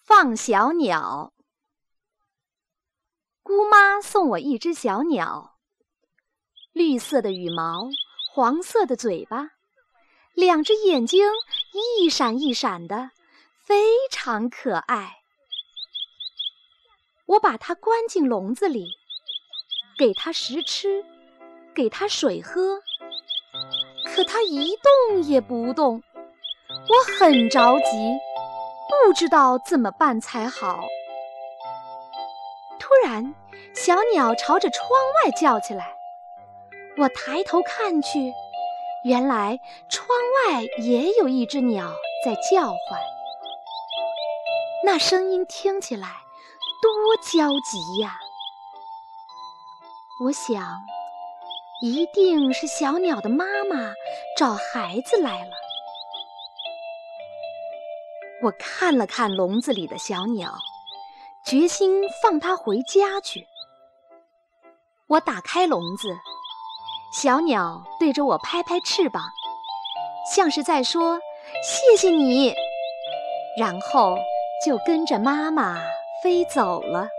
放小鸟。姑妈送我一只小鸟，绿色的羽毛，黄色的嘴巴，两只眼睛一闪一闪的，非常可爱。我把它关进笼子里，给它食吃，给它水喝，可它一动也不动。我很着急，不知道怎么办才好。突然，小鸟朝着窗外叫起来。我抬头看去，原来窗外也有一只鸟在叫唤。那声音听起来多焦急呀！我想，一定是小鸟的妈妈找孩子来了。我看了看笼子里的小鸟，决心放它回家去。我打开笼子，小鸟对着我拍拍翅膀，像是在说谢谢你，然后就跟着妈妈飞走了。